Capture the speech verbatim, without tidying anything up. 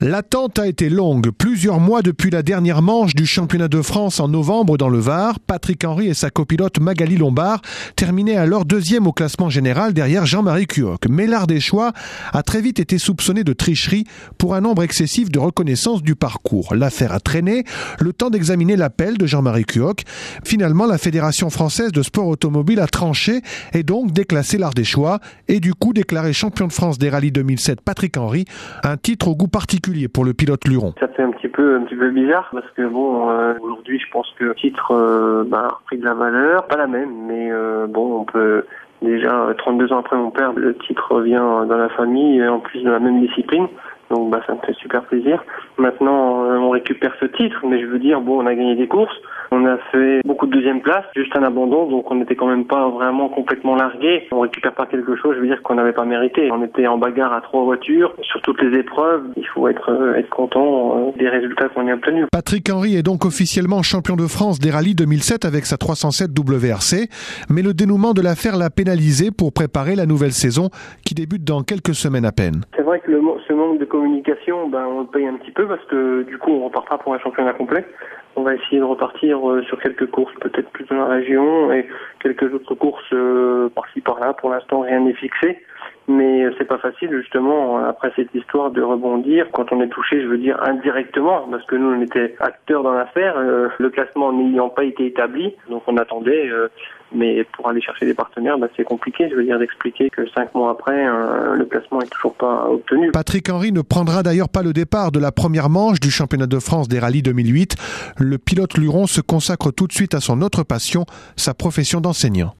L'attente a été longue. Plusieurs mois depuis la dernière manche du championnat de France en novembre dans le Var, Patrick Henry et sa copilote Magali Lombard terminaient alors deuxième au classement général derrière Jean-Marie Cuoc. Mais l'Ardéchois a très vite été soupçonné de tricherie pour un nombre excessif de reconnaissance du parcours. L'affaire a traîné, le temps d'examiner l'appel de Jean-Marie Cuoc. Finalement, la Fédération française de sport automobile a tranché et donc déclassé l'Ardéchois et du coup déclaré champion de France des rallyes deux mille sept Patrick Henry, un titre au goût particulier pour le pilote luron. Ça fait un petit peu un petit peu bizarre parce que bon euh, aujourd'hui je pense que le titre euh, bah, a repris de la valeur, pas la même mais euh, bon on peut déjà trente-deux ans après mon père le titre revient dans la famille et en plus de la même discipline. Donc bah ça me fait super plaisir. Maintenant euh, on récupère ce titre, mais je veux dire bon on a gagné des courses, on a fait beaucoup de deuxième place, juste un abandon, donc on n'était quand même pas vraiment complètement largué. On récupère pas quelque chose, je veux dire qu'on n'avait pas mérité. On était en bagarre à trois voitures sur toutes les épreuves. Il faut être euh, être content euh, des résultats qu'on a obtenus. Patrick Henry est donc officiellement champion de France des rallyes deux mille sept avec sa trois cent sept W R C, mais le dénouement de l'affaire l'a pénalisé pour préparer la nouvelle saison qui débute dans quelques semaines à peine. C'est vrai que le, ce manque de communication, ben, on le paye un petit peu parce que du coup on repartira pour un championnat complet. On va essayer de repartir euh, sur quelques courses, peut-être plus dans la région, et quelques autres courses euh, par-ci par-là. Pour l'instant, rien n'est fixé, mais c'est pas facile justement après cette histoire de rebondir quand on est touché, je veux dire indirectement, parce que nous on était acteurs dans l'affaire, euh, le classement n'ayant pas été établi, donc on attendait. Euh, mais pour aller chercher des partenaires, bah, c'est compliqué. Je veux dire d'expliquer que cinq mois après, euh, le classement est toujours pas obtenu. Patrick Henry ne prendra d'ailleurs pas le départ de la première manche du championnat de France des rallyes deux mille huit. Le pilote luron se consacre tout de suite à son autre passion, sa profession d'enseignant.